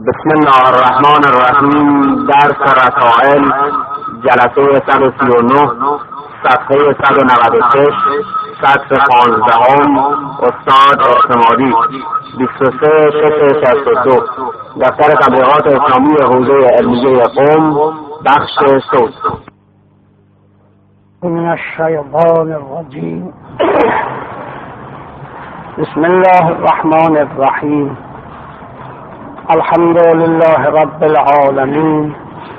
بسم الله الرحمن الرحیم. درس رسائل جلسه 139 صفحه 196 سطر 15 استاد اعتمادی 23 62 دفتر تبلیغات اسلامی حوزه علمیه قم بخش صوت. من الشیطان الرجیم. بسم الله الرحمن الرحیم. الحمد لله رب العالمین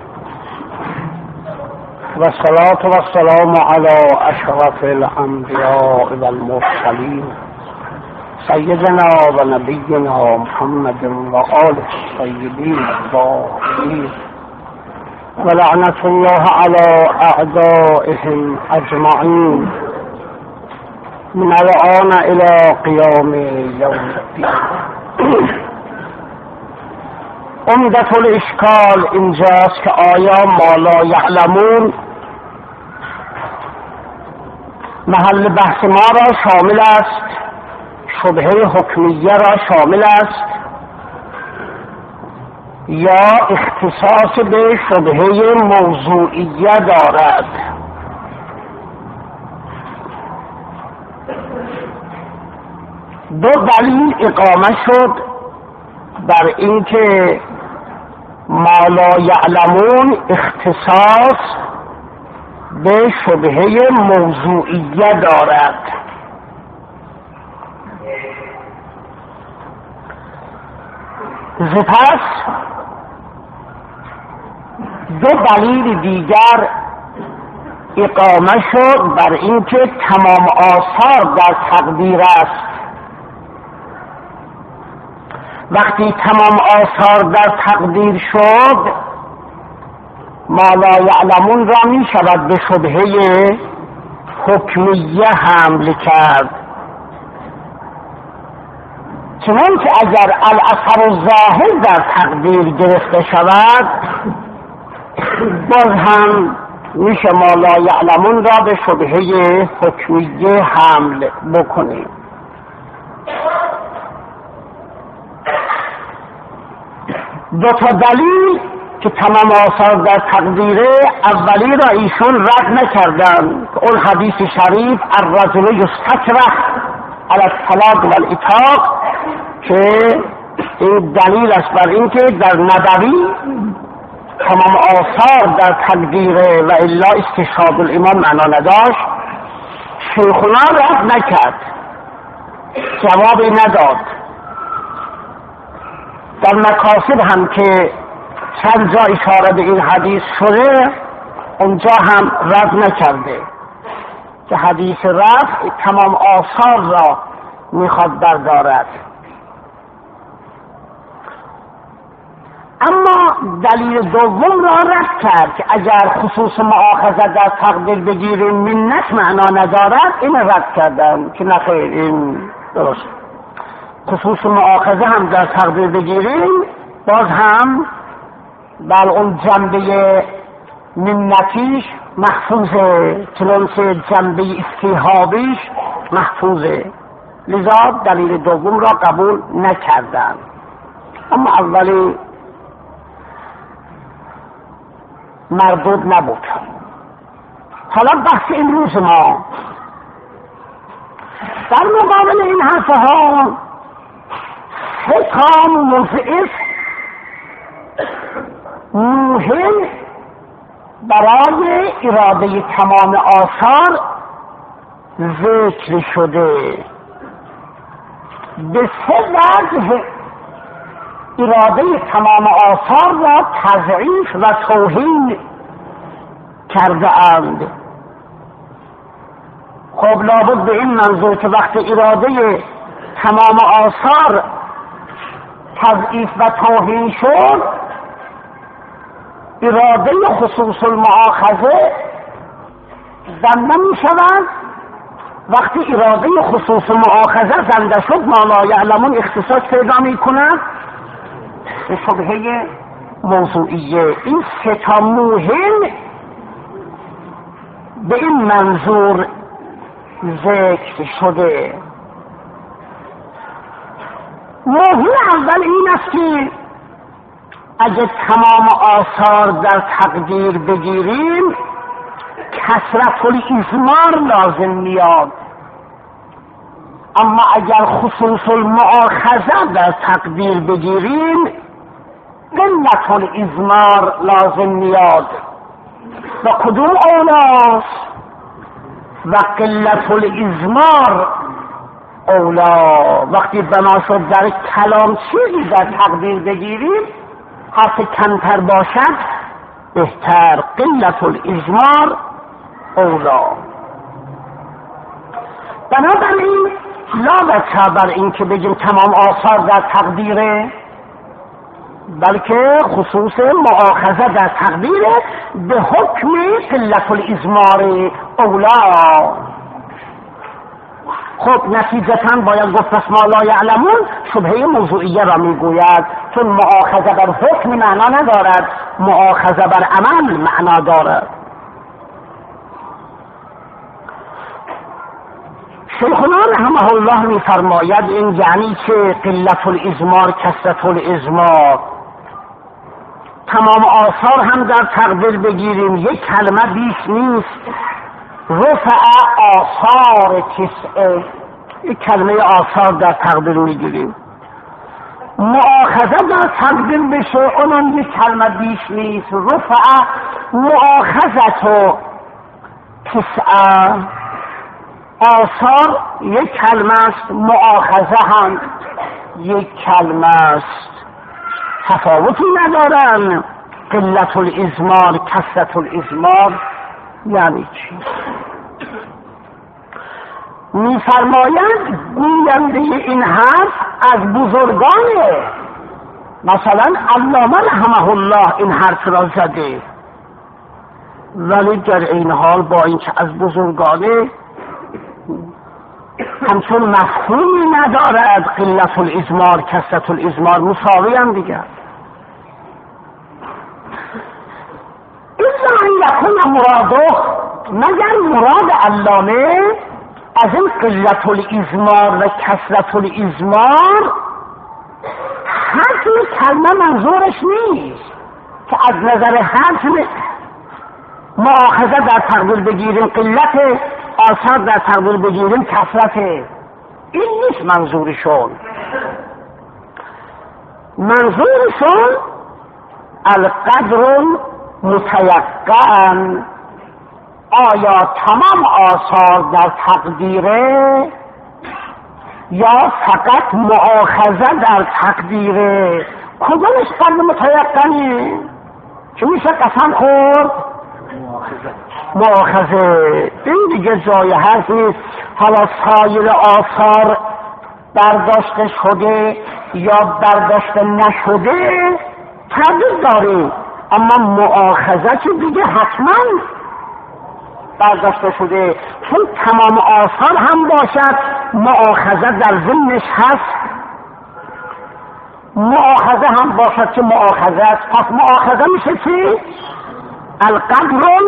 والصلاة والسلام على اشرف الانبیاء والمرسلین سیدنا و نبینا محمد و آله الطیبین الطاهرین و لعنة الله على اعدائهم اجمعین من الآن الى قیام یوم الدین. عمدة الاشکال اینجاست که آیا ما لا یعلمون محل بحث ما را شامل است، شبهه حکمیه را شامل است، یا اختصاص به شبهه موضوعیه دارد؟ دو دلیل اقامه شد بر اینکه ما لا یعلمون اختصاص به شبهه موضوعیه دارد. سپس دو دلیل دیگر اقامه شد بر اینکه تمام آثار در تقدیر است. وقتی تمام آثار در تقدیر شد، ما لا یعلمون را می شود به شبهه حکمیه حمل کرد، چنان که اگر الاثر الظاهر در تقدیر گرفته شود، باز هم میشه ما لا یعلمون را به شبهه حکمیه حمل بکنیم. دو تا دلیل که تمام آثار در تقدیره، اولی را ایشون رد نکردن که اون حدیث شریف الرجل یستکره علی الطلاق والعتاق، که این دلیل است بر اینکه در نبوی تمام آثار در تقدیره و الا استشهاد الامام معنا نداشت. شیخنا رد نکرد، جوابی نداد. در مکاسب هم که چند جا اشاره به این حدیث شده، اونجا هم رد نکرده که حدیث رفع تمام آثار را میخواد بردارد. اما دلیل دوم را رد کرد که اگر خصوص مؤاخذه در تقدیر بگیریم منت معنا ندارد. این رد کردن که نخیر، این درست. خصوص مؤاخذه هم در تقدیر بگیریم، باز هم بر اون جنبه منتیش محفوظه، چنانچه جنبه استیهابیش محفوظه. لذا دلیل دوم را قبول نکردن. اما اولی مردود نبود. حالا بحث امروز ما در مقابل این حرفها حکام مضعف موهن برای اراده تمام آثار ذکر شده. به سه وجه اراده تمام آثار را تضعیف و توهین کرده اند. خب لابد به این منظور که وقت اراده تمام آثار تضعیف و توهین شد، اراده خصوص المؤاخذه زنده می شود. وقتی اراده خصوص مؤاخذه زنده شد، ما لا یعلمون اختصاص پیدا می کند به شبهه موضوعیه. این سه تا موهن به این منظور ذکر شده. موضوع اول این است که اگه تمام آثار در تقدیر بگیریم کثرت الازمار لازم میاد، اما اگر خصوص المؤاخذه در تقدیر بگیریم قلت الازمار لازم میاد. و کدوم اولاست؟ و قلت الازمار اولا. وقتی بنا شد در کلام چیزی در تقدیر بگیریم حرف کمتر باشد بهتر. قلت الازمار اولا. بنابراین لا بچه بر این که بگیم تمام آثار در تقدیره، بلکه خصوص مؤاخذه در تقدیره به حکم قلت الازمار اولا. خب نتیجتا باید گفت پس ما لا یعلمون شبهه موضوعیه را میگوید، چون مؤاخذه بر حکم معنا ندارد، مؤاخذه بر عمل معنا دارد. شیخنا رحمه الله میفرماید این یعنی که قلت الازمار کثرت الازمار، تمام آثار هم در تقدیر بگیریم یک کلمه بیش نیست. رفع آثار تسعه، یک کلمه آثار در تقدیر میگیریم. مؤاخذه در تقدیر بشه اونم یک کلمه بیش نیست. رفع مؤاخذت و تسعه، آثار یک کلمه است، مؤاخذه هم یک کلمه است، تفاوتی ندارن. قلت الازمار کثرت الازمار یعنی چی؟ میفرماید گوینده این حرف از بزرگانه، مثلا علامه رحمه الله این حرف را زده، ولی در این حال با اینکه از بزرگانه همچون مفهومی ندارد. قلت الازمار کثرت الازمار مساوی هم دیگر. اذا ان یکون مراده، مگر مراد علامه از این قلت الازمار و کثرت الازمار حرف کلمه منظورش نیست که از نظر حرف مؤاخذه در تقدیر بگیریم قلت، آثار در تقدیر بگیریم کثرت. این نیست منظورشون. منظورشون القدر متیقن، آیا تمام آثار در تقدیره یا فقط مؤاخذه در تقدیره؟ کدومش قدر متیقنه که میشه قسم خورد؟ مؤاخذه. این دیگه جای حرف نیست. حالا سایر آثار برداشته شده یا برداشته نشده تردید داره، اما مؤاخذه که دیگه حتما برداشته شده، چون تمام آثار هم باشد مؤاخذه در ضمنش هست، مؤاخذه هم باشد که مؤاخذه است. پس مؤاخذه میشه چی؟ القدر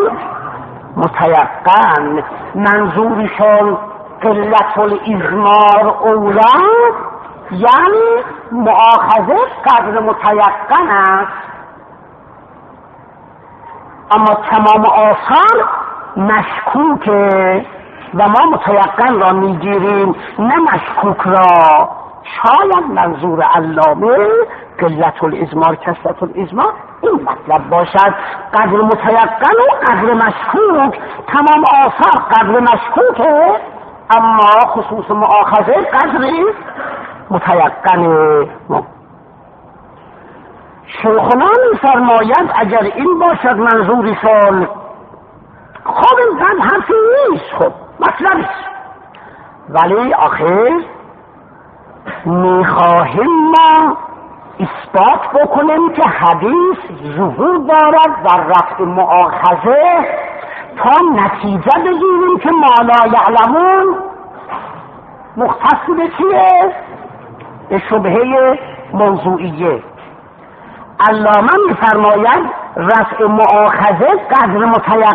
متیقن. منظورشون قلت الازمار اولا، یعنی مؤاخذه قدر متیقن است، اما تمام آثار مشکوکه و ما متیقن را میگیریم نه مشکوک را. شاید منظور علامه قلت الازمار کثرت الازمار این مطلب باشد، قدر متیقن و قدر مشکوک. تمام آثار قدر مشکوکه، اما خصوص مؤاخذه قدری متیقنه. شیخنا می‌فرماید اگر این باشد منظورشون، خب اینقدر حرفی نیست، خب مطلبی است، ولی آخر میخواهیم ما اثبات بکنیم که حدیث ظهور دارد در رفع مؤاخذه تا نتیجه بگیریم که ما لا یعلمون مختص به چیه؟ به شبهه موضوعیه. علامه میفرماید رفع مؤاخذه قدر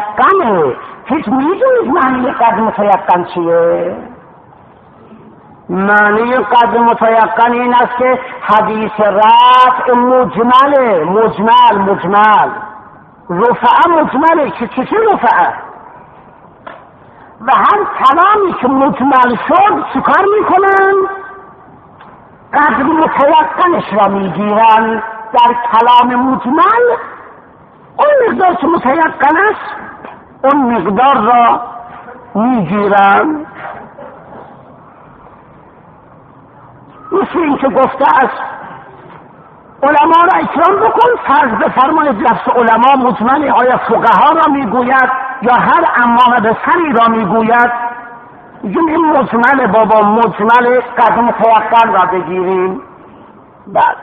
متیقنه. هیچ میدونید معنی قدر متیقن چیه؟ معنی قدر متیقن این است که حدیث رفع مجمله، مجمل رفعه مجمله. چه رفعه؟ و هر کلامی که مجمل شد چیکار میکنن؟ قدر متیقنش را میگیرن. در کلام مجمل اون مقدار که متیقن است اون مقدار را میگیرن. مثل این که گفته است علما را اکرام بکن، فرض بفرمایید لفظ علما مجمل آیا فقها را میگوید یا هر امام به سری را میگوید؟ این مجمل بابا، مجمل قدر متیقن را بگیریم. بعد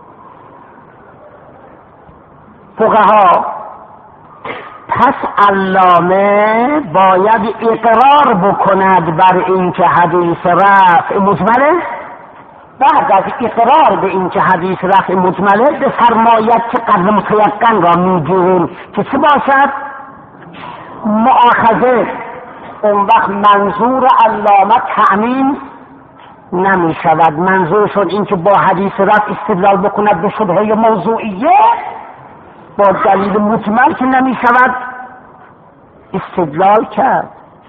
فقها پس علامه باید اقرار بکند بر این که حدیث رفع مجمله. بعد از اقرار به این که حدیث رفع مجمله بفرماید که قدر متیقن را میگیریم که چه باشد؟ مؤاخذه. اون وقت منظور علامه تأمین نمی شود. منظورشون این که با حدیث رفع استدلال بکند به شبهه موضوعیه، با دلیل مجمل که نمی شود استدلال کرد.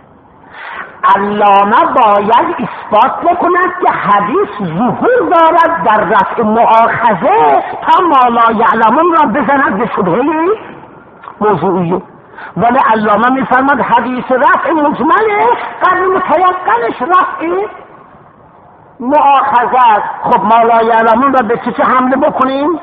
علامه باید اثبات بکند که حدیث ظهور دارد در رفع مؤاخذه تا ما لا یعلمون را بزند به شبهه موضوعیه. ولی علامه میفرماد حدیث رفع مجمله، قدر متیقنش رفع مؤاخذه است. خب ما لا یعلمون را به چه حمله بکنیم؟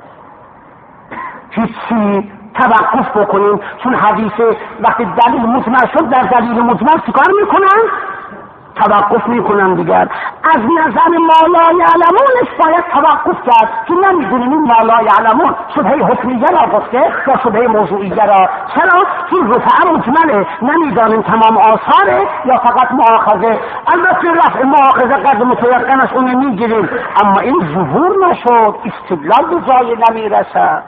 هیچی، توقف بکنیم. چون حدیث وقتی دلیل مجمل شد در دلیل مجمل چیکار میکنن؟ توقف میکنن دیگر. از نظر ما لا یعلمونش باید توقف کرد که نمیدونیم این ما لا یعلمون شبهه حکمیه را گفته یا شبهه موضوعیه را. چرا؟ چون رفع مجمله، نمیدانیم تمام آثاره یا فقط مؤاخذه. البته رفع مؤاخذه قدر متیقنش اون میگیریم، اما این ظهور نشد، استدلال به جای نمیرسد.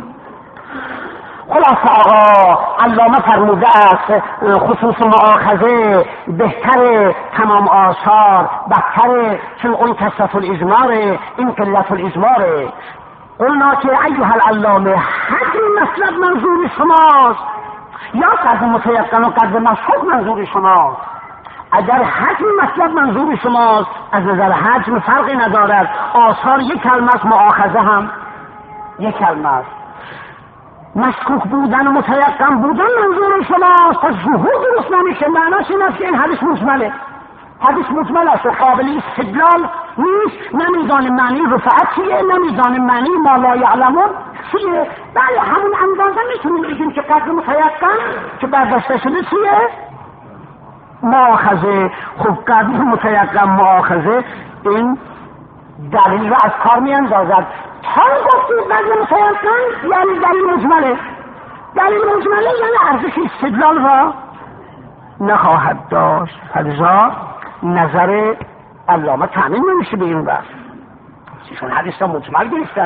خلاصه آقا علامه فرموده است خصوص مؤاخذه بهتر تمام آثار، بدتر، چون اون کثرت الاجماره، این قلت الاجماره. قلنا که ایها العلامه حجم مطلب منظور شماست یا قدر متیقن و قدر مشهود منظور شماست؟ اگر حجم مطلب منظور شماست از نظر حجم فرقی ندارد. آثار یک کلمه است، مؤاخذه هم یک کلمه است. مشکوک بودن و متیقن بودن منظور شماست، پس ظهور درست نمیشه. معناش این است که این حدیث مجمله، حدیث مجمل است و قابل استدلال نیست. نمیدانیم معنی رفعت چیه، نمیدانیم معنی ما لا یعلمون چیه. بله همون اندازه میتونیم بگیم که قدر متیقن که برداشته شده چیه؟ مؤاخذه. خب قدر متیقن مؤاخذه این دلیل را از کار میاندازد. هم گفتید قدر متیقن یعنی دلیل مجمله. دلیل مجمله یعنی ارزش استدلال را نخواهد داشت. فلذا نظر علامه تأمین نمیشه به این بحث، چون حدیث را مجمل گرفتن.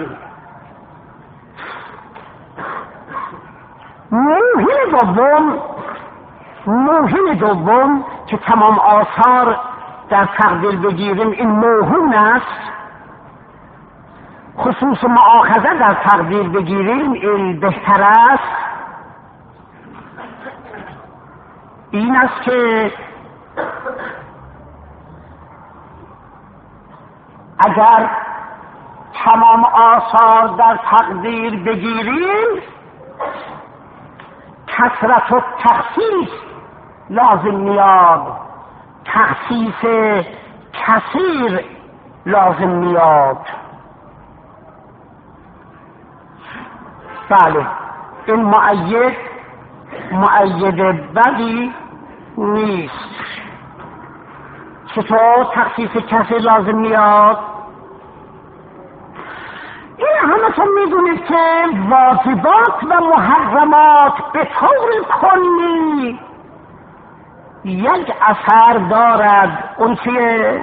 موهن دوم که تمام آثار در تقدیر بگیریم این موهون است، خصوص مؤاخذه در تقدیر بگیریم این بهتر است. این است که اگر تمام آثار در تقدیر بگیریم کثرت و تخصیص لازم میاد، تخصیص کثیر لازم میاد. بله این مؤید بدی نیست. چطور تخصیص کثیر لازم میاد؟ این همتون میدونید که واجبات و محرمات به طور کلی یک اثر دارد. اون چیه؟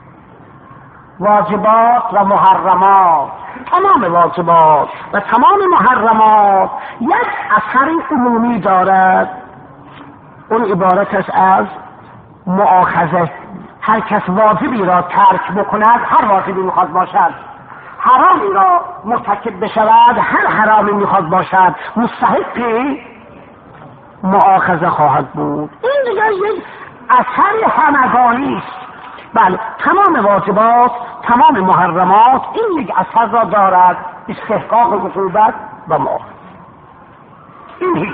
واجبات و محرمات، تمام واجبات و تمام محرمات یک اثر عمومی دارد. اون عبارت است از مؤاخذه. هر کس واجبی را ترک بکند، هر واجبی میخواد باشد، حرامی را مرتکب بشود، هر حرامی میخواد باشد، مستحقی مؤاخذه خواهد بود. این دیگر یک اثر همگانی است. بله، تمام واجبات، تمام محرمات این یک اثر را دارد، استحقاق عقوبت و مؤاخذه. این هیچ.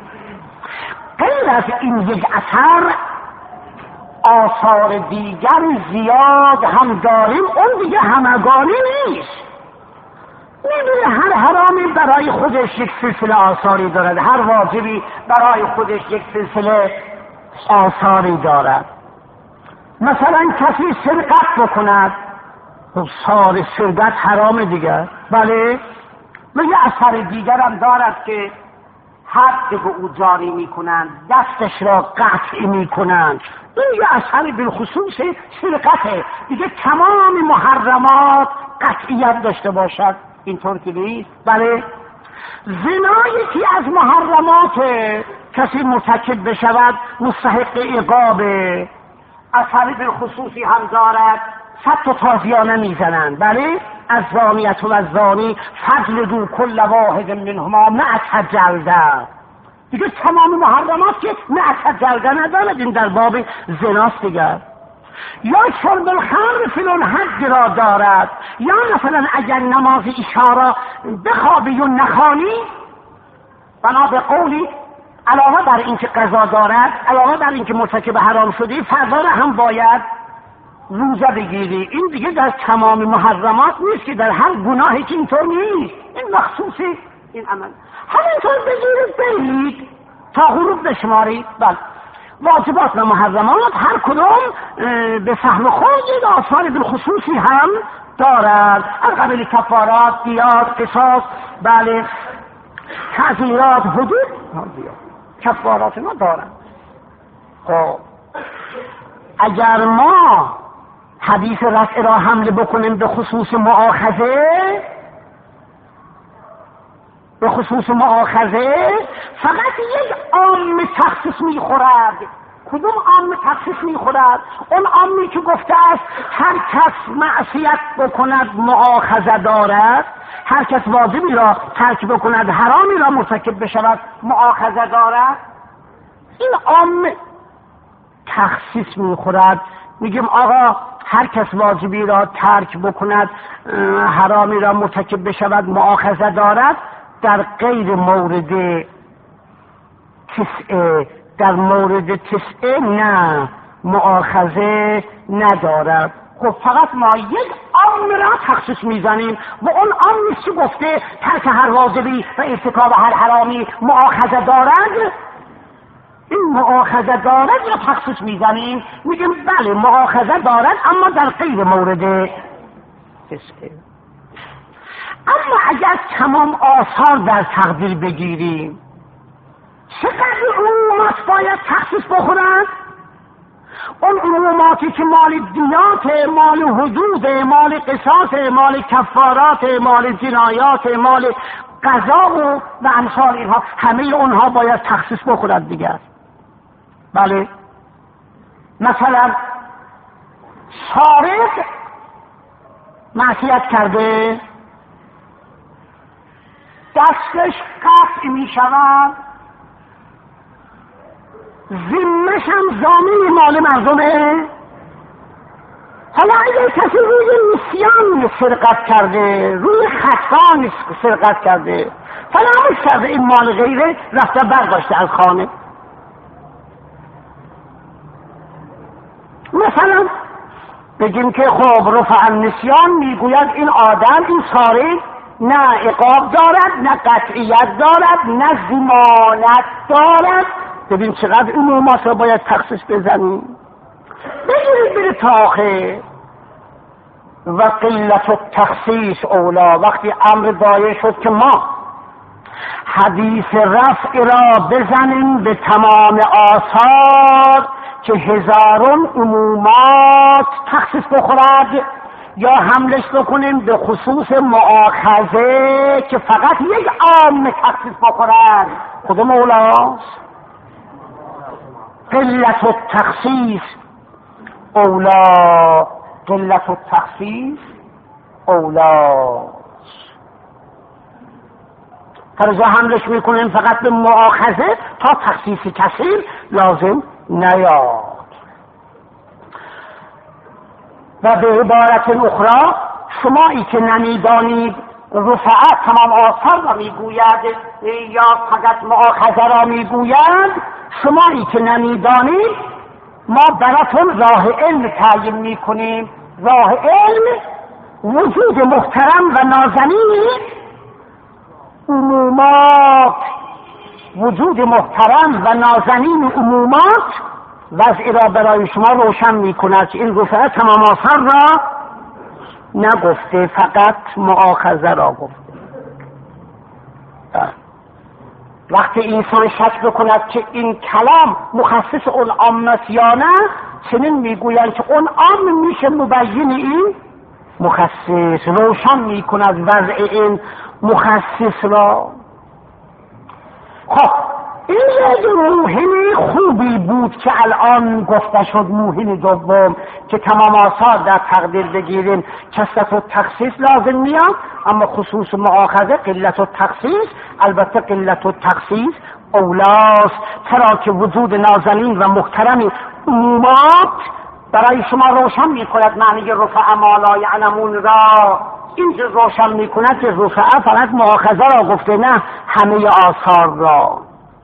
غیر از این یک اثر آثار دیگر زیاد هم داریم، اون دیگه همگانی نیست. میدونه هر حرامی برای خودش یک سلسله آثاری دارد، هر واجبی برای خودش یک سلسله آثاری دارد. مثلا کسی سرقت بکند، خب سرقت حرام دیگر، بله، و یه اثر دیگر هم دارد که حد به او جاری میکنند، دستش را قطع میکنند. این یه اثر بالخصوص سرقته دیگه. تمام محرمات قطعیت داشته باشد، اینطور که نیست. بله، زنا یکی از محرمات، کسی مرتکب بشود مستحق عقاب، اثر بالخصوصی هم دارد، 100 تازیانه میزنند. بله، الزانیة و الزانی فجلدوا کل واحد منهما 100 جلده. دیگه تمام محرمات که 100 جلده ندارد، این در باب زناست دیگر. یا شرب الخمر فی الحد را دارد، یا مثلا اگر نماز عشا را بخوابی و نخوانی، بنا به قولی علاوه بر این که قضا دارد، علاوه بر این که مرتکب حرام شدی، فردا هم باید روزه بگیری. این دیگه در تمام محرمات نیست که در هر گناهی که اینطور نیست، این مخصوصی این عمل. همینطور بگیرید برید تا غروب بشمارید. بله، واجبات و محرمات هر کدوم به فهم خود یک آثار بالخصوصی هم دارد، از قبیل کفارات، دیات، قصاص، بله، تعزیرات، حدود، کفارات ما دارد. خب اگر ما حدیث رفع را حمله بکنیم به خصوص مؤاخذه، فقط یک عام تخصیص میخورد. کدوم عام تخصیص میخورد؟ اون عامی که گفته است هر کس معصیت بکند مؤاخذه دارد، هر کس واجبی را ترک بکند حرامی را مرتکب بشود مؤاخذه دارد. این عام تخصیص میخورد. میگیم آقا هر کس واجبی را ترک بکند حرامی را مرتکب بشود مؤاخذه دارد. در غیر مورد تسعه، در مورد تسعه نه، مؤاخذه ندارد. خب فقط ما یک عام را تخصیص میزنیم و اون عام نیست که گفته ترک هر واجبی و ارتکاب هر حرامی مؤاخذه دارد. این مؤاخذه دارد را تخصیص میزنیم، میگیم بله مؤاخذه دارد، اما در غیر مورد تسعه. اما اگر تمام آثار در تقدیر بگیریم، چقدر عمومات باید تخصیص بخورند؟ اون عموماتی که مال دیات، مال حدود، مال قصاص، مال کفارات، مال جنایات، مال قضا و امثال اینها، همه اونها باید تخصیص بخورند دیگر. بله، مثلا سارق معصیت کرده، دستش قطع می شود، ذمه‌ش هم ضامن مال مردمه. حالا اگر کسی روی نسیان سرقت کرده، روی خطا سرقت کرده، فراموش کرده این مال غیره، رفته برداشته از خانه، مثلا بگیم که خب رفع النسیان، میگوید این آدم، این سارق نه عقاب دارد، نه قطعیت دارد، نه ضمانت دارد. ببین چقدر عمومات را باید تخصیص بزنیم. بگیرید بره تا آخر. و قلت التخصیص اولا، وقتی امر دایه شد که ما حدیث رفع را بزنیم به تمام آثار که هزاران عمومات تخصیص بخورد، یا حملش بکنیم به خصوص مؤاخذه که فقط یک عام تخصیص بخورد. کدوم اولاست؟ قلت التخصیص اولا قلت التخصیص اولا. فرضا حملش میکنیم فقط به مؤاخذه تا تخصیص کثیر لازم نیاد. و به عبارت اخرى شمایی که نمیدانید رفعه تمام آثار را میگوید یا فقط مؤاخذه را میگوید، شمایی که نمیدانید ما براتون راه علم تعیین میکنیم. راه علم وجود محترم و نازنین عمومات، وجود محترم و نازنین عمومات وضعی را برای شما روشن میکند که این رفعه تمام آثار را نگفته، فقط مؤاخذه را گفته. وقتی انسان شک بکند که این کلام مخصص اون عام است یا نه، چنین میگویند که اون عام میشه مبین این مخصص، روشن میکند وضع این مخصص را. خب این یک موهن خوبی بود که الان گفته شد. موهن دوم که تمام آثار در تقدیر بگیریم کثرت و تخصیص لازم میاد، اما خصوص مؤاخذه قلت و تخصیص. البته قلت و تخصیص اولاست، چرا که وجود نازنین و محترم عمومات برای شما روشن میکند معنی رفع ما لا یعلمون را. این که روشن میکند که رفع فقط مؤاخذه را گفته، نه همه آثار را.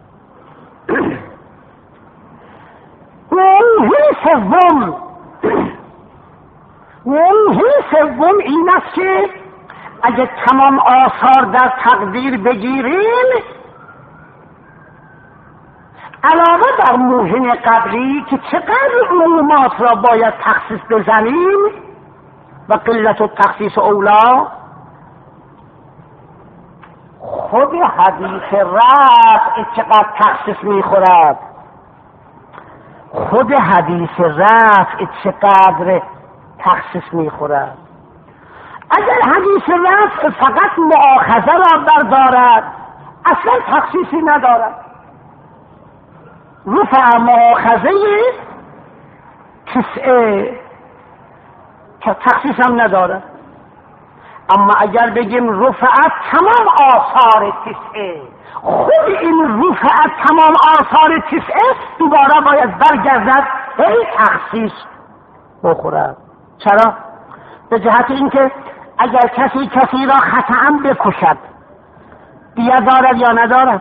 موهن سوم این است که اگه تمام آثار در تقدیر بگیریم، علاوه بر موهن قبلی که چقدر عمومات را باید تخصیص بزنیم و قلت و تخصیص اولا، خود حدیث رفع چقدر تخصیص میخورد. خود حدیث رفع چقدر تخصیص میخورد. اگر حدیث رفع فقط مؤاخذه را بردارد اصلا تخصیصی ندارد، رفع مؤاخذه تسعه که تخصیص هم ندارد. اما اگر بگیم رفعت تمام آثار تسعه، خود این رفعت تمام آثار تسعه دوباره باید برگردد به تخصیص بخورد. چرا؟ به جهت اینکه اگر کسی را خطأ بکشد دیه دارد یا ندارد؟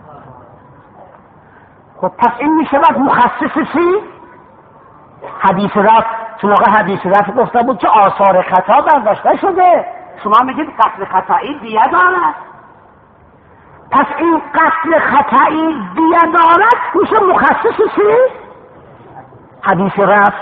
خب پس این می شود مخصص چی؟ حدیث رفع. چون آقا حدیث رفع گفته بود که آثار خطا برداشته شده، شما میگید قتل خطایی دیه دارد. پس این قتل خطایی دیه دارد میشه مخصص چی؟ حدیث رفع.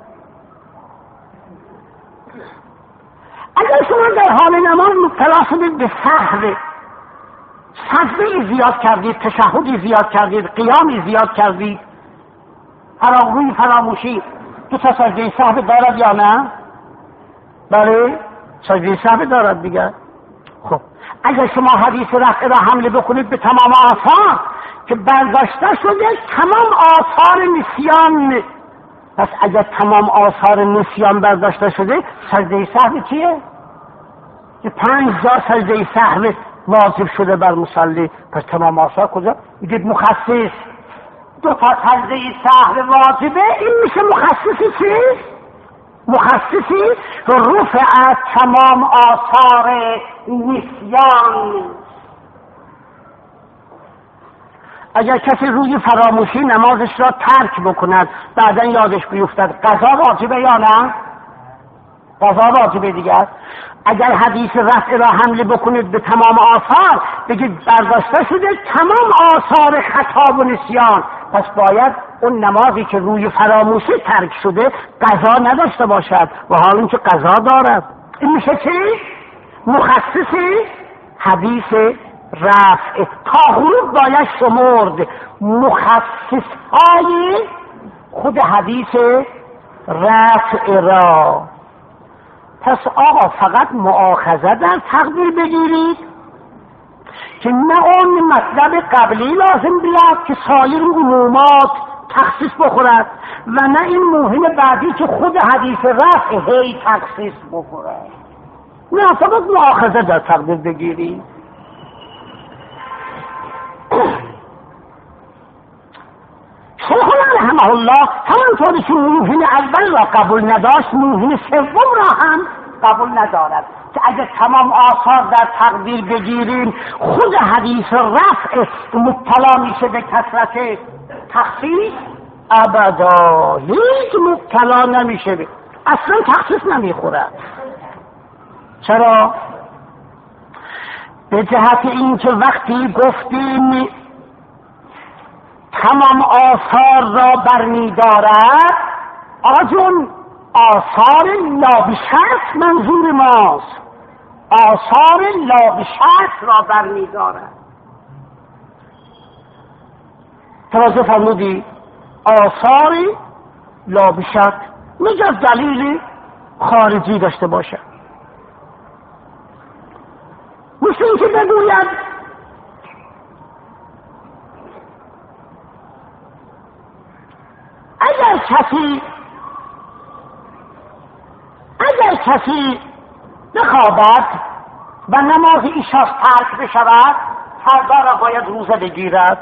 اگر شما در حال نماز مبتلا شدید به سهو، سجده زیاد کردید، تشهدی زیاد کردید، قیامی زیاد کردید، روی فراموشی، تو تا سجده سهو دارد یا نه؟ بله سجده سهو دارد دیگر. خب اگر شما حدیث رفع را حمله بکنید به تمام آثار که برداشته شده تمام آثار نسیان، پس اگر تمام آثار نسیان برداشته شده سجده سهو چیه؟ که 5 جا سجده سهو واجب شده بر مصلی، پس تمام آثار کجا؟ میگید مخصص 2 تا سجده سهو واجبه، این میشه مخصصی چی؟ مخصصی رفع تمام آثار نسیان. اگر کسی روی فراموشی نمازش را ترک بکند بعدن یادش بیفتد قضا واجبه یا نه؟ قضا واجبه دیگر. اگر حدیث رفع را حمله بکنید به تمام آثار بگید برداشته شده تمام آثار خطا و نسیان، پس باید اون نمازی که روی فراموشی ترک شده قضا نداشته باشد و حال اینکه قضا دارد. این میشه چی؟ مخصصی حدیث رفع. تا غروب باید شمرد مخصص های خود حدیث رفع را. پس آقا فقط مؤاخذه در تقدیر بگیرید که نه اون مطلب قبلی لازم بیاد که سایر عمومات تخصیص بخورد و نه این موهن بعدی که خود حدیث رفع هی تخصیص بخورد. نه فقط مؤاخذه در تقدیر بگیری. شیخنا رحمه الله همانطوری که موهن اول را قبول نداشت موهن سوم را هم قبول ندارد که اگر تمام آثار در تقدیر بگیریم خود حدیث رفع مبتلا میشه به کثرت تخصیص، ابدا هیچ مبتلا نمیشه، اصلا تخصیص نمیخورد. چرا؟ به جهت اینکه وقتی گفتیم تمام آثار را برمی‌دارد، آقا جون آثار لابشرط منظور ماست، آثار لابشرط را برمی‌دارد. توجه فرمودی؟ آثار لابشرط مجرد دلیل خارجی داشته باشد. مثل اینکه بگوید اگر کسی بخوابد و نماز عشا ترک بشود فردا را باید روزه بگیرد.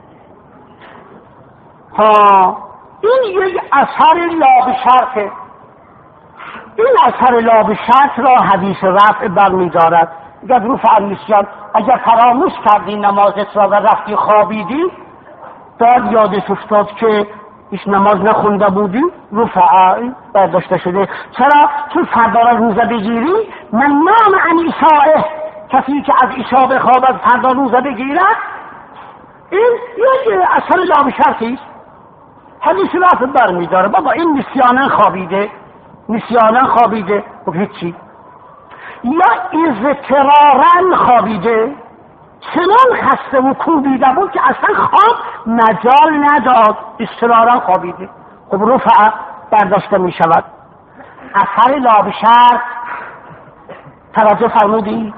این یک اثر لابشرطه. این اثر لابشرط را حدیث رفع برمی‌دارد. اگر رفع النسیان، اگر فراموش کردی نمازت را و رفتی خوابیدی، بعد یادت افتاد که هیچ نماز نخونده بودی، رفع برداشته شده. چرا؟ چون فردا را روزه بگیری. من نام عن عشاء، کسی که از عشا بخوابد فردا روزه بگیرد، این یک اثر لابشرطی است. حدیث رفع برمی‌داره. بابا این نسیانا خوابیده خب هیچی، یا اضطرارا خوابیده، چنان خسته و کوبیده بود که اصلا خواب مجال نداد، اضطرارا خوابیده، خب رفع برداشته می شود. اثر لابشرط توجه فرمودید؟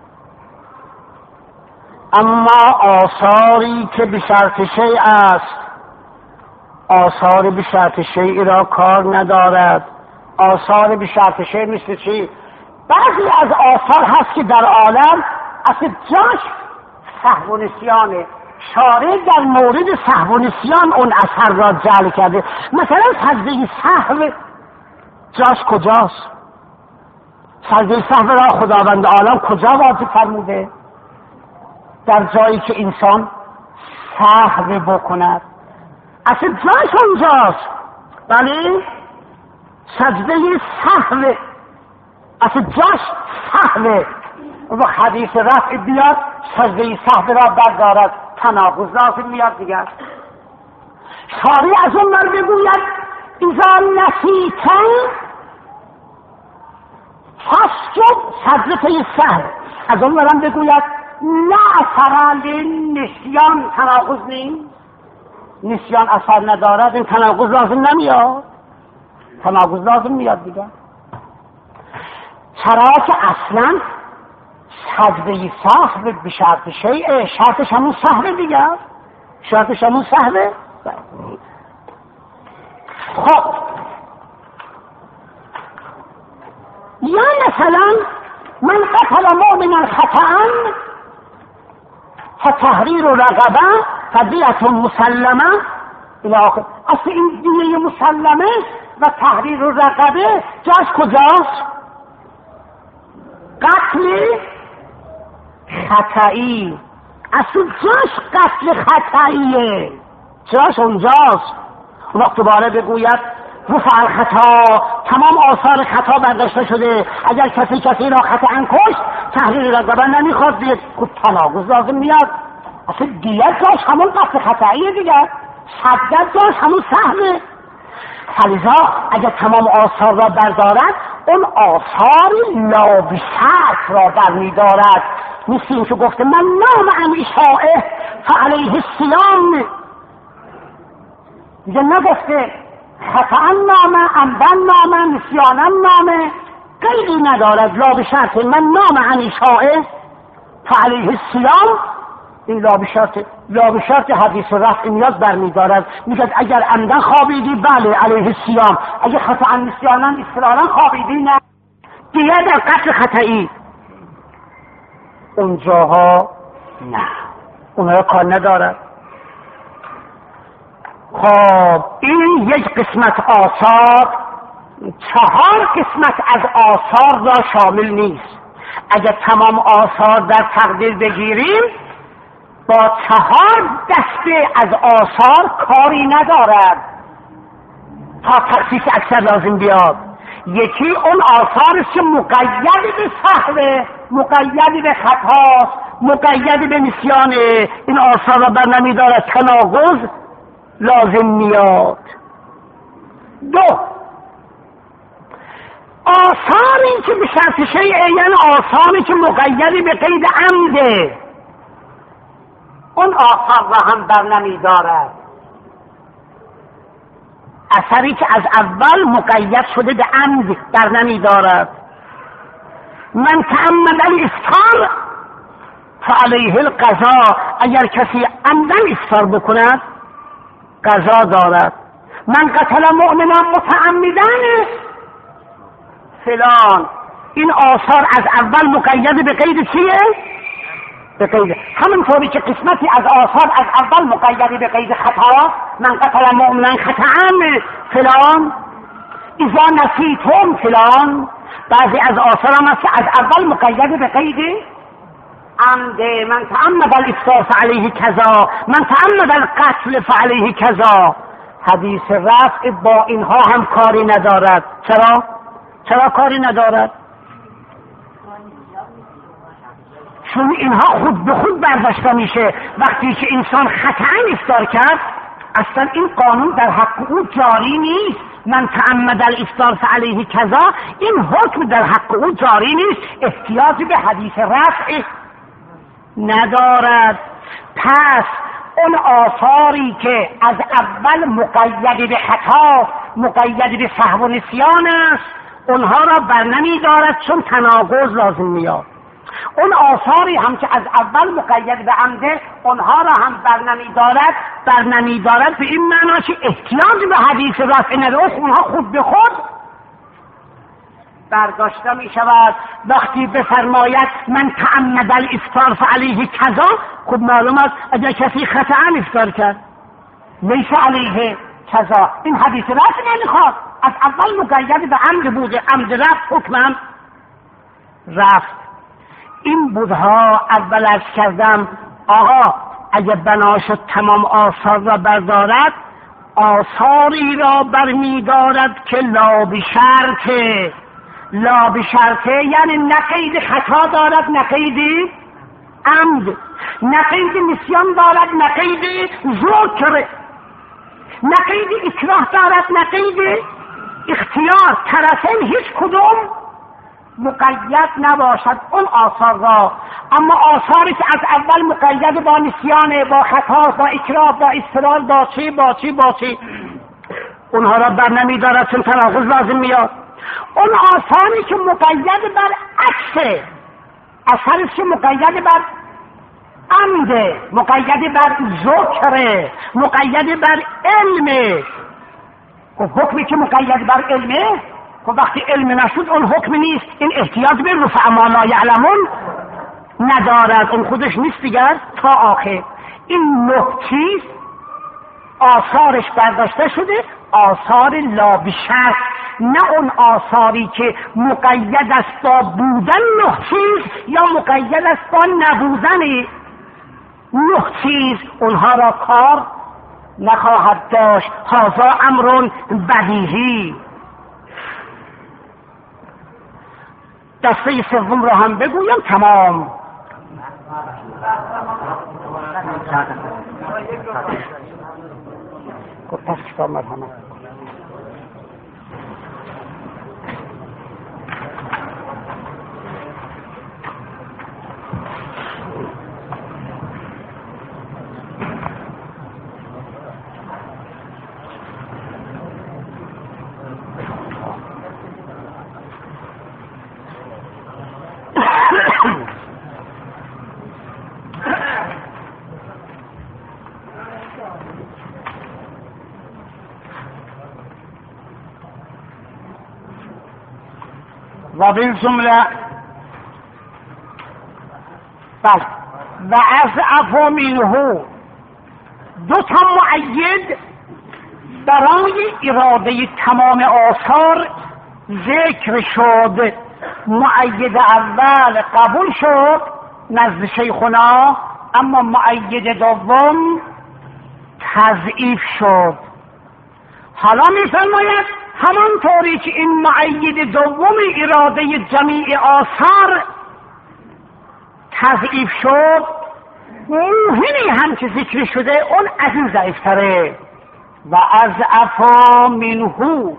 اما آثاری که به شرط شیء است، آثار به شرط شیء را کار ندارد. آثار به شرط شیء مثل چی؟ بعضی از آثار هست که در عالم اصلا جاش سهو و نسیانه. شارع در مورد سهو و نسیان اون اثر را جعل کرده. مثلا سجده سهو جاش کجاست؟ سجده سهو را خداوند عالم کجا واجب فرموده؟ در جایی که انسان سهو بکند، اصلا جاش اونجاست. ولی سجده سهو اصلا جاش سهوه و حدیث رفع بیاد سجده سهو را بردارد، تناقض لازم میاد دیگر. شارع از اون مر بگوید اذا نسیتن فاسجد سجده سهو، از اون مرم بگوید نه اثر نسیان، تناقض نیست. نسیان اثر ندارد، این تناقض لازم نمیاد، تناقض لازم میاد دیگر. چرا که اصلا سجده سهو به شرط شیء، شرطش همون سهو دیگر، شرطش همون سهوه. خب یا مثلا من قتل مؤمنا خطأ فتحریر رقبه فدیة مسلمه الی آخر. اصلا این دیه مسلمه و تحریر رقبه جاش کجاست؟ قتل خطایی، اصلا جاش قتل خطاییه، جاش اونجاست. وقت دوباره بگوید رفع الخطا، تمام آثار خطا برداشته شده، اگر کسی را خطأ کشت تحریر رقبه نمیخواد دید، خود تناقض لازم میاد. اصلا دیت جاش همون قتل خطاییه دیگر، صدت جاش همون سهمه. فلذا اگر تمام آثار را بردارد اون آثار لابشرط را برمی‌دارد. مثل این که گفته من نام عن عشاء فعلیه الصیام، دیگه نگفته خطأ نامه، عمدن نامه، نسیانن نامه، قیدی ندارد. لابشرط من نام عن عشاء فعلیه الصیام این لا بشرط حدیث رفع نیاز برمی‌دارد. میگه اگر عمدن خوابیدی بله علیه الصیام، اگر خطأ نسیانا اصرارا خوابیدی نه، دیگه در قتل خطئی اونجاها نه، اونها کار ندارد. خب این یک قسمت آثار، 4 قسمت از آثار را شامل نیست. اگر تمام آثار در تقدیر بگیریم با 4 دسته از آثار کاری ندارد تا تخصیص اکثر لازم بیاد. یکی اون آثار است که مقید به سهو، مقید به خطاست، مقید به نسیان، این آثار را بر نمی‌دارد، تناقض لازم میاد. 2 آثاری که به شرط شیء، یعنی آثاری که مقید به قید عمده، اون آثار را هم بر نمی‌دارد. اثری که از اول مقید شده به عمد بر نمی‌دارد. من تعمد الافطار فعلیه القضاء، اگر کسی عمدن افطار بکند قضا دارد. من قتل مؤمنا متعمدن فلان، این آثار از اول مقید به قید چیه؟ به قید. همونطوری که قسمتی از آثار از اول مقید به قید خطا، من قتل مؤمنا خطأ فلان، اذا نسیتم فلان، بعضی از آثار هم است از اول مقید به قید عمد، من تعمد الافطار فعلیه کذا، من تعمد القتل فعلیه کذا. حدیث رفع با اینها هم کاری ندارد. چرا کاری ندارد؟ چون اینها خود به خود برداشته میشه. وقتی که انسان خطأ افطار کرد اصلا این قانون در حق او جاری نیست. من تعمد الافطار فعلیه کذا، این حکم در حق او جاری نیست، احتیاجی به حدیث رفع ندارد. پس اون آثاری که از اول مقید به خطا، مقید به سهو و نسیان است، اونها را بر نمی‌دارد چون تناقض لازم میاد. اون آثاری هم که از اول مقید به عمده، اونها را هم بر نمی‌دارد به این معنا که احتیاج به حدیث رفع ندارد، اونها خود به خود برداشته می شود. وقتی بفرماید من تعمد الافطار فعلیه کذا، خب معلوم است اگر کسی خطأ افطار کرد لیس علیه کذا، این حدیث رفع نمیخواد، از اول مقید به عمد بوده، عمد رفت حکمم رفت. این بودها اول از کردم آقا اگر بنا شد تمام آثار را بردارد، آثاری را برمی‌دارد که لا بشرطه، یعنی نقید خطا دارد، نقید عمد، نقید نسیان دارد، نقید ذکر، نقید اکراه دارد، نقید اختیار، طرفین هیچ کدوم مقید نباشد اون آثار را. اما آثاری که از اول مقید با نسیان، با خطا، با اکراه، با اضطرار، با چی اونها را بر نمی‌دارد چون تناقض لازم میاد. اون آثاری که مقید بر عکس، اثری که مقید بر عمد، مقید بر ذکر، مقید بر علم، خب حکمی که مقید بر علمه، خب وقتی علم نشد اون حکم نیست، این احتیاج به رفع ما لا یعلمون ندارد، اون خودش نیست دیگر تا آخر. این 9 چیز آثارش برداشته شده، آثار لا بشرط، نه اون آثاری که مقید است با بودن 9 چیز یا مقید است با نبودن 9 چیز، اونها را کار نخواهد داشت. هذا امر بدیهی. دسته سوم را هم بگویم تمام. خب پس کار مرحمت. و بالجمله بله و از افا منه دو تا مؤید برای اراده تمام آثار ذکر شد. مؤید اول قبول شد نزد شیخنا، اما مؤید دوم تضعیف شد. حالا میفرماید همانطوری که این مؤید دوم اراده جمیع آثار تضعیف شد، موهنی هم که ذکر شده اون از این ضعیفتره. و از افا منهو،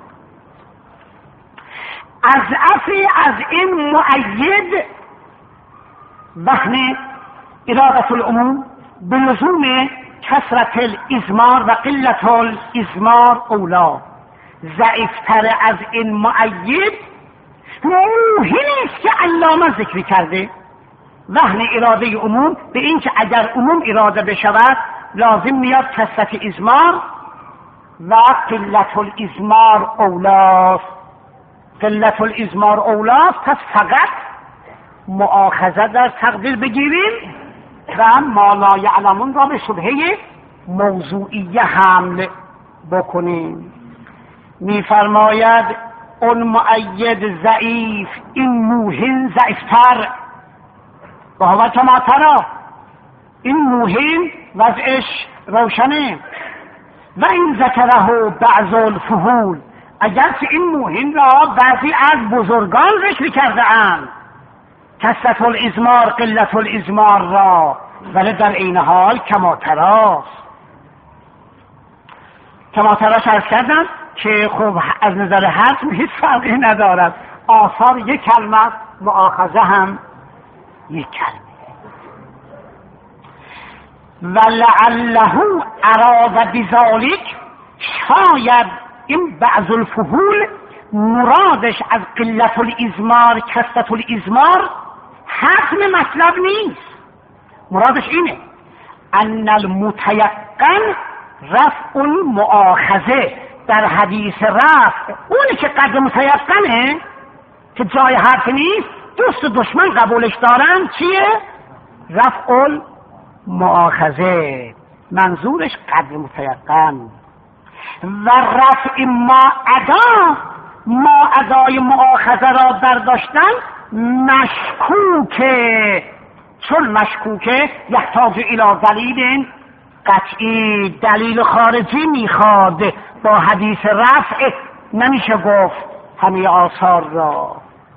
از افی از این مؤید وهن اراده العموم به لزوم کثرت الازمار و قلت الازمار اولا، ضعیفتر از این مؤید موهنی است که علامه ذکر کرده. وهن اراده عموم به این که اگر عموم اراده بشود لازم میاد کثرت ازمار و قلت الازمار اولاست. قلت الازمار اولاست، پس فقط مؤاخذه در تقدیر بگیریم و ما لا یعلمون را به شبهه موضوعیه حمل بکنیم. میفرماید اون مؤید ضعیف، این موهن ضعیفتر. و هو کما ترى، این موهن وضعش روشنه. و این ذکره بعض الفهول، اگرچه این موهن را بعضی از بزرگان ذکر کرده اند کثرت الازمار قلت الازمار را، ولی در این حال کما تراست. کما تراش عرض کردم که خب از نظر حسم هیچ فرقی ندارد، آثار یک کلمه، مؤاخذه هم یک کلمه. ولعله اراد بذلک، شاید این بعض الفهول مرادش از قلت الازمار کثرت الازمار حتم مطلب نیست. مرادش اینه ان المتیقن رفع المؤاخذه، در حدیث رفع اونی که قدر متیقنه که جای حرف نیست، دوست و دشمن قبولش دارن، چیه؟ رفع المؤاخذه، منظورش قدر متیقن. و رفع ما ادای مؤاخذه را برداشتن مشکوکه، چون مشکوکه یحتاج الی دلیل قطعی، دلیل خارجی میخواد. با حدیث رفع نمیشه گفت همه آثار را.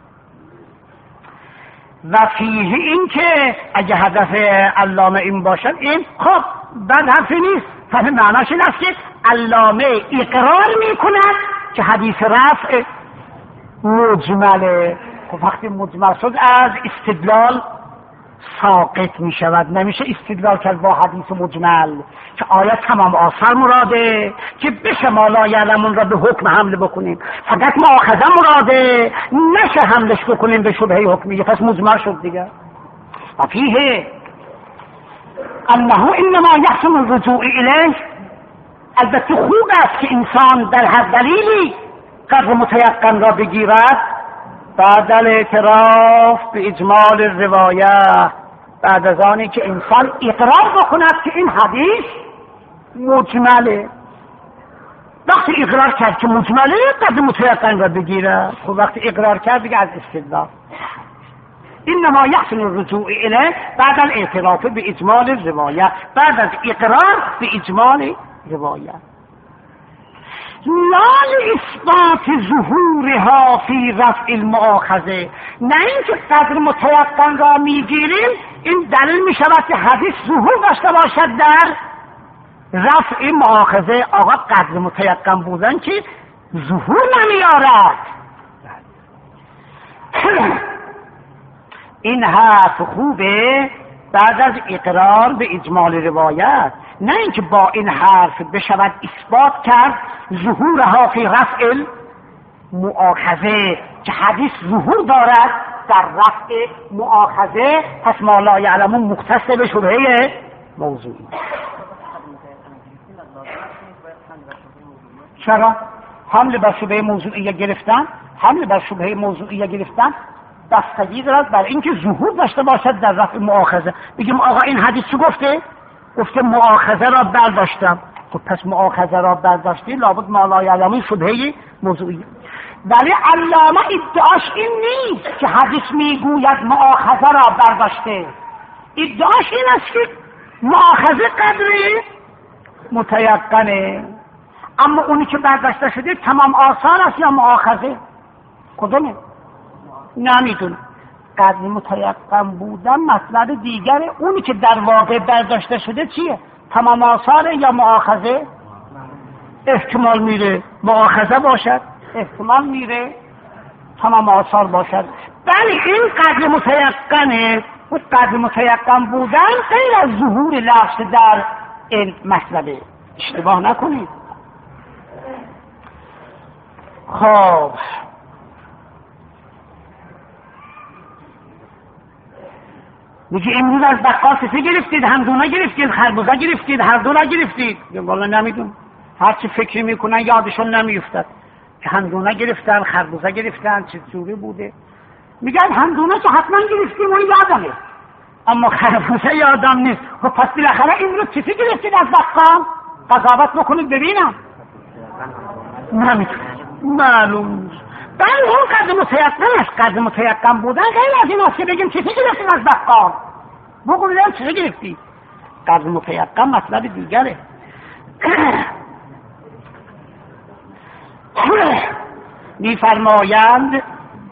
و فیه این که اگه هدف علامه این باشد، این خب بد حرفی نیست، فهم معناش این است که علامه اقرار میکند که حدیث رفع مجمله. خب وقتی مجمل شد از استدلال ساقط می شود، نمیشه استدلال کرد با حدیث مجمل که آیت تمام آثار مراده که بشه ما لا یعلمون را به حکم حمله بکنیم، فقط مؤاخذه مراده نشه حملش بکنیم به شبهه حکمیه، پس مجمل شد دیگه. و فیه انه انما یحسن الرجوع الیه، البته خوب است که انسان در هر دلیلی قدر متیقن را بگیرد بعد الاعتراف به اجمال الروایه، بعد از آنی که انسان اقرار بکند که این حدیث مجمله. وقتی اقرار کرد که مجمله قدر متیقن را بگیرد. خب وقتی اقرار کرد دیگه از استدلال. انما یحسن الرجوع الیه بعد الاعتراف به اجمال الروایه، بعد از اقرار به اجمال روایه. لا اثبات ظهورها فی رفع المؤاخذه، نه اینکه قدر متیقن را میگیریم این دلیل میشود که حدیث ظهور داشته باشد در رفع مؤاخذه. آقا قدر متیقن بودن که ظهور نمیارد. این حرف خوبه بعد از اقرار به اجمال روایت، نه اینکه با این حرف بشود اثبات کرد ظهورها فی رفع المؤاخذه، که حدیث ظهور دارد در رفع مؤاخذه، پس ما لا یعلمون مختص به شبهه موضوعی. چرا؟ حمل بر شبهه موضوعی گرفتن حمله بر شبهه موضوعیه گرفتن بستگی دارد بر اینکه ظهور داشته باشد در رفع مؤاخذه. بگیم آقا این حدیث چی گفته؟ گفته مؤاخذه را برداشتم. خب پس مؤاخذه را برداشتی لابد ما لا یعلمون شبهه موضوعیه. ولی علامه ادعاش این نیست که حدیث میگوید مؤاخذه را برداشته. ادعاش این است که مؤاخذه قدری متیقنه، اما اونی که برداشته شده تمام آثار است یا مؤاخذه؟ کدومه؟ نمیدونه. قدر متیقن بودن مطلب دیگره. اونی که در واقع برداشته شده چیه؟ تمام آثار یا مؤاخذه؟ احتمال میره مؤاخذه باشد، احتمال میره تمام آثار باشد. ولی این قدر متیقنه. و قدر متیقن بودن غیر از ظهور لفظ در این مطلبه. اشتباه نکنید. خب میگه امروز از بقال سفه گرفتید، همدونه گرفتید، خربوزه گرفتید، هر دو را گرفتید. والا نمیدون، هرچی فکر میکنن یادشون نمیفتد که همدونه گرفتن، خربوزه گرفتن، چه جوری بوده. میگن همدونه که حتما گرفتیم اون یادمه، اما خربوزه یادم نیست. خب پس بالاخره امروز چیزی گرفتید از بقال؟ قضاوت بکنید ببینم. نمیتونم، معلوم نیست. بله اون قدر متیقن است. قدر متیقن بودن غیر از این است که بگیم چیزی گرفتیم از بقال. بگویدم چیزی گرفتی. قدر متیقن مطلب دیگره. میفرمایند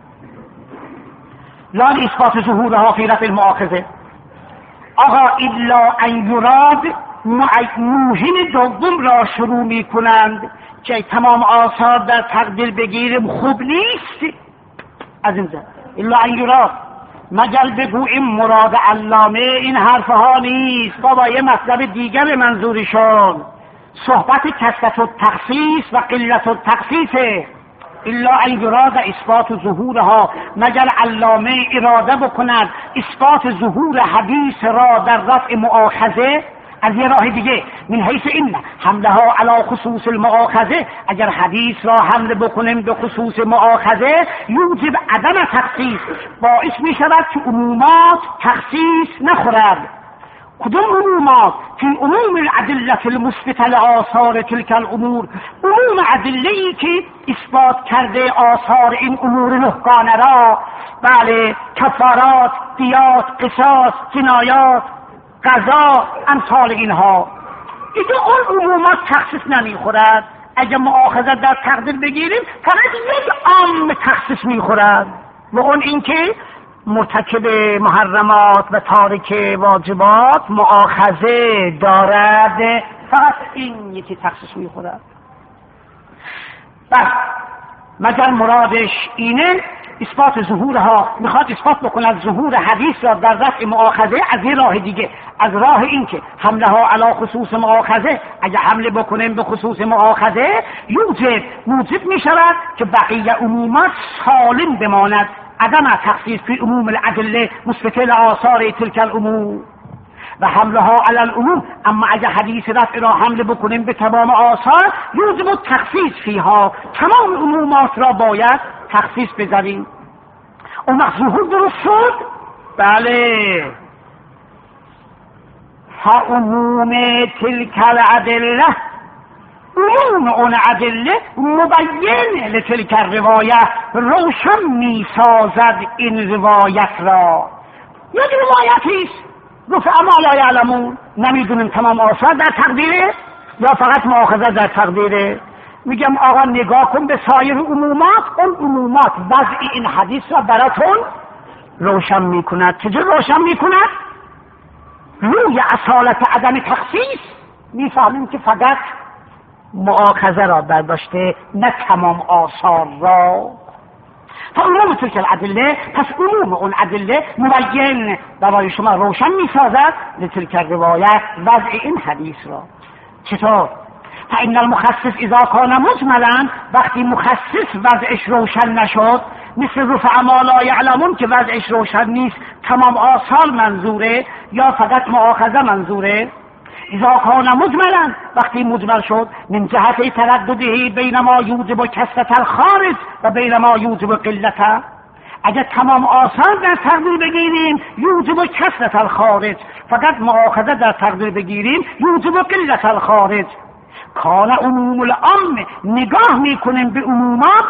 لا اثبات ظهورها فی رفع المؤاخذه. آقا الا ان یراد موهن دوم را شروع می کنند که تمام آثار در تقدیر بگیریم خوب نیست. از این زن الا ان یراد، مگر بگوییم مراد علامه این حرفها نیست، بابا یه مطلب دیگر منظورشون صحبت کثرت التخصیص و قلت التخصیصه. الا ان یراد اثبات ظهورها، مگر علامه اراده بکند اثبات ظهور حدیث را در رفع مؤاخذه. از یه راه دیگه من حیث این حملها علی خصوص المؤاخذه، اگر حدیث را حمل بکنیم به خصوص مؤاخذه یوجب عدم تخصیص، باعث می شود که عمومات تخصیص نخورد. کدوم عمومات؟ فی عموم الادله المثبته لآثار تلک الامور، عموم ادله‌ای که اثبات کرده آثار این امور نهگانه را. بله، کفارات، دیات، قصاص، جنایات، قضا، امثال اینها. دیگه اون عمومات تخصیص نمیخورد. اگه مؤاخذه در تقدیر بگیریم فقط یک عام تخصیص میخورد، و اون اینکه مرتکب محرمات و تارک واجبات مؤاخذه دارد، فقط این یکی تخصیص میخورد. بس مگر مرادش اینه اثبات ظهورها، میخواد اثبات بکند ظهور حدیث را در رفع مؤاخذه از یه راه دیگه، از راه این که حملها علی خصوص مؤاخذه، اگه حمله بکنیم به خصوص مؤاخذه موجب میشود که بقیه عمومات سالم بماند، عدم تخصیص فی عموم الادله مثبته لآثار تلک الامور و حملها علی العموم. اما اگه حدیث رفع را حمله بکنیم به تمام آثار یوجب تخصیص فیها، تمام عمومات را باید تخصیص بذاریم. اون ظهور درست شد؟ بله. فعموم تلک الادله، عموم اون ادله مبین لتلک الروایت، روشن می سازد این روایت را. یک روایتیست رفع ما لا یعلمون، نمیدونیم تمام آثار در تقدیره یا فقط مؤاخذه در تقدیره. میگم آقا نگاه کن به سایر عمومات، اون عمومات وضع این حدیث را براتون روشن میکند. چجور روشن میکند؟ روی اصالت عدم تخصیص میفهمیم که فقط مؤاخذه را برداشته، نه تمام آثار را. فعموم تلک الادله، پس عموم اون ادله مبین برای شما روشن میسازد لتلک الروایت وضع این حدیث را. چطور؟ فإن المخصص اذا کان مجملا، وقتی مخصص وضعش روشن نشد، مثل رفع ما لا یعلمون که وضعش روشن نیست، تمام آثار منظوره یا فقط مؤاخذه منظوره. اذا کان مجملا، وقتی مجمل شد، من جهت تردده بین ما یوجب کثرت الخارج و بین ما یوجب قلته، اگر تمام آثار در تقدیر بگیریم یوجب کثرت الخارج، فقط مؤاخذه در تقدیر بگیریم یوجب قلت الخارج. کان عموم العام، نگاه میکنیم به عمومات،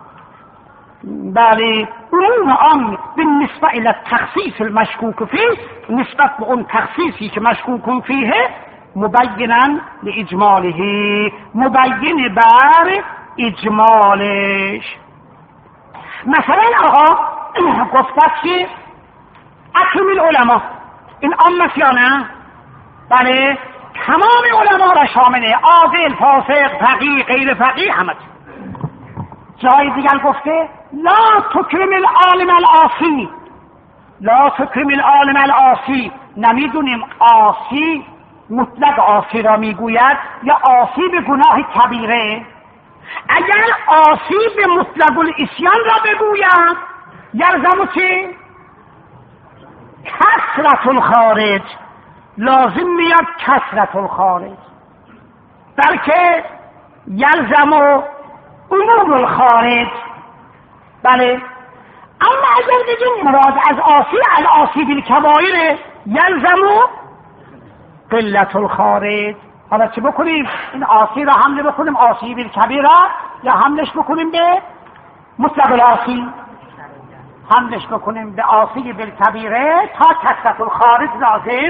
بله عموم عام بالنسبه الى التخصیص المشکوک فیه، نسبت به اون تخصیصی که مشکوک فیه، مبینا لاجماله، مبین بر اجمالش. مثلا آقا گفته که اکرم العلماء، این عام است یا نه؟ بله تمام علما را شامله، عادل، فاسق، فقیه، غیر فقیه، همه. جای دیگر گفته لا تکرم العالم العاصی، لا تکرم العالم العاصی. نمیدونیم عاصی مطلق عاصی را میگوید یا عاصی به گناه کبیره. اگر عاصی به مطلق الاسیان را بگوید یلزم چه؟ کثرت الخارج، لازم میاد کثرت الخارج، بلکه یلزم عموم الخارج. بله اما اگر بگیم مراد از عاصی العاصی بالکبائر، یلزم قلت الخارج. حالا چه بکنیم؟ این عاصی را حمله بکنیم عاصی بالکبیره یا حملش بکنیم به مطلق العاصی؟ حملش بکنیم به عاصی بالکبیره تا کثرت الخارج لازم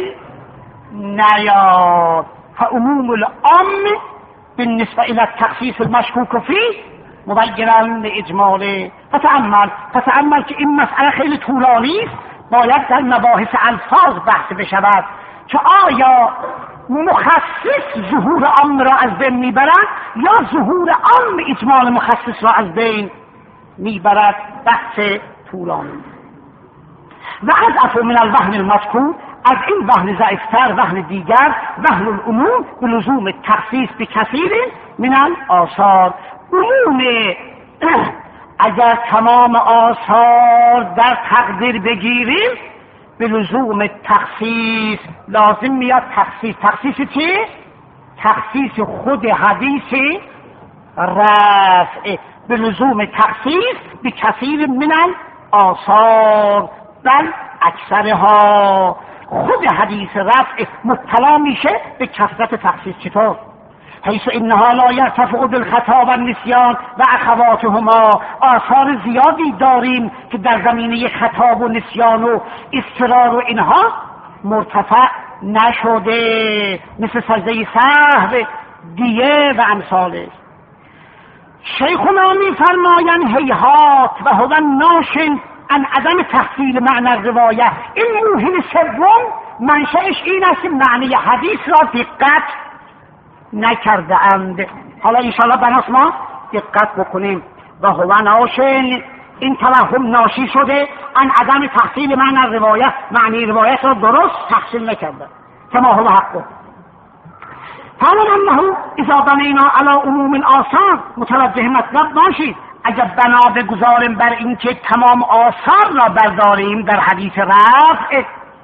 نیاد. فعموم العام بالنسبه الى التخصیص المشکوک فیه مبینا لاجماله. فتأمل که این مسئله خیلی طولانی است، باید در مباحث الفاظ بحث بشود که آیا مخصص ظهور عام را از بین میبرد یا ظهور عام اجمال مخصص را از بین میبرد. بحث طولانی. و اضعف من الوهن المذکور، از این وهن ضعیفتر وهن دیگر، وهن العموم به لزوم تخصیص به کثیر من الاثار. عموم اگر تمام آثار در تقدیر بگیریم به لزوم تخصیص لازم میاد تخصیص. تخصیص چی؟ تخصیص خود حدیث رفع، به لزوم تخصیص به کثیر من الاثار، بل اکثرها. خود حدیث رفع مبتلا میشه به کثرت تخصیص. چطور؟ حیث انها لا یرتفع بالخطا و النسیان و اخواتهما. آثار زیادی داریم که در زمینه خطا و نسیان و اضطرار و اینها مرتفع نشده، مثل سجده سهو، دیه و امثالش. شیخنا میفرمایند هیهات و هو ناشن عن عدم تحصیل معنی الروایه. این موهن سوم منشأش این است که معنی حدیث را دقت نکرده اند. حالا انشاءالله بناس ما دقت بکنیم. و هو ناشن، این توهم ناشی شده عن عدم تحصیل معنی الروایه، معنی روایت را درست تحصیل نکرده. کما هو حقه. فعلم انه اذا بنینا علی عموم الاثار، متوجه مطلب باشید، اگر بنا بگذاریم بر این که تمام آثار را برداریم در حدیث رفع،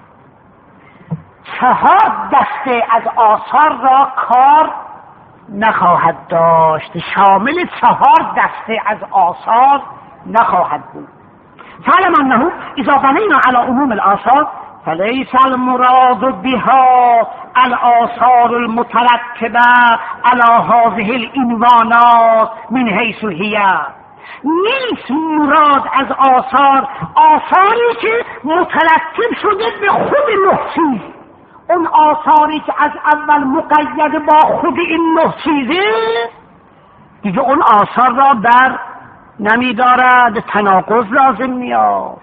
4 دسته از آثار را کار نخواهد داشت، شامل 4 دسته از آثار نخواهد بود. فعلم انه اذا بنینا علی عموم الاثار فلیس المراد بها الاثار المترتبه علی هذه العنوانات من حیث هی. نیست مراد از آثاری که مترتب شده به خود 9 چیز. اون آثاری که از اول مقید با خود این 9 چیزه دیگه اون آثار را بر نمیدارد، تناقض لازم میاد.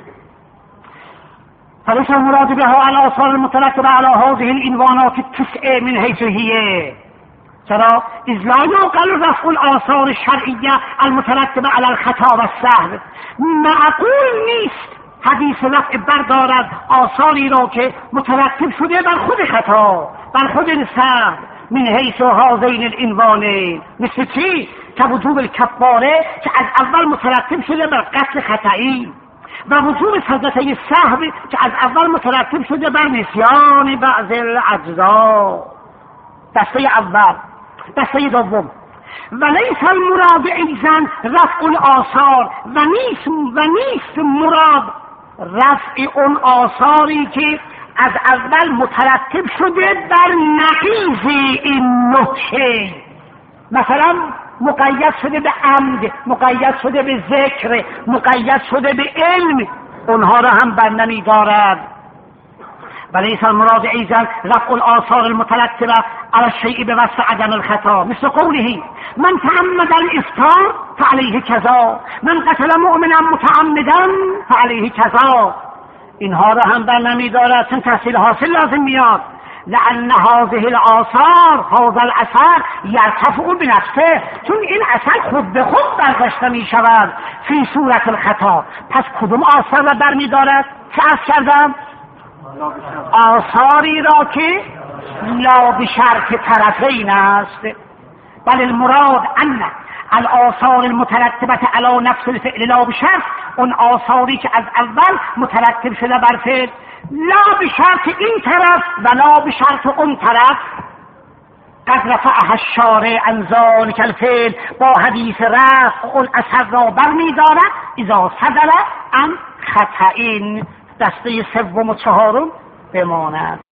فليس المراد بها الاثار المترتبه على هذه العنوانات التسع من حيث هي. چرا؟ اذ لا يعقل رفع الاثار الشرعيه المترتبه على الخطا والسهو. معقول نیست حدیث رفع بردارد آثاری را که مترتب شده بر خود خطا، بر خود سهو، من حیث هذین العنوانین. مثل چی؟ که وجوب الکفاره که از اول مترتب شده بر قتل خطایی، و وجوب سجده سهو که از اول مترتب شده بر نسیان بعض الاجزا. دسته اول. دسته دوم، ولیس المراد ایزن رفع الاثار، و نیست مراد رفع اون آثاری که از اول مترتب شده بر نقیض این نکته. مثلا مقید شده به عمد، مقید شده به ذکر، مقید شده به علم، اونها را هم بر نمی دارد. وليس المراد أيضا رفع الآثار المترتبة على الشيء بوصف عدم الخطا، مثل قوله من تعمد الإفطار فعليه كذا، من قتل مؤمنا متعمدا فعليه كذا. اینها را هم بر نمی دارد، چون تحصیل حاصل لازم میاد. لأن هذه الآثار هذا الأثر يرتفع بنفسه، چون این اثر خود به خود برداشته می شود فی صورت الخطا. پس کدوم آثار را بر می دارد؟ چه عرض کردم؟ آثاری را که لا بشرط طرفین است. بل المراد ان الآثار المترتبه علی نفس الفعل لا بشرط، اون آثاری که از اول مترتب شده بر فعل لا بشرط این طرف و لا بشرط اون طرف. قد رفعها الشارع عن ذلك الفعل، با حدیث رفع اون اثر را برمی دارد اذا صدر عن خطئ. دسته سوم و چهارم بماند.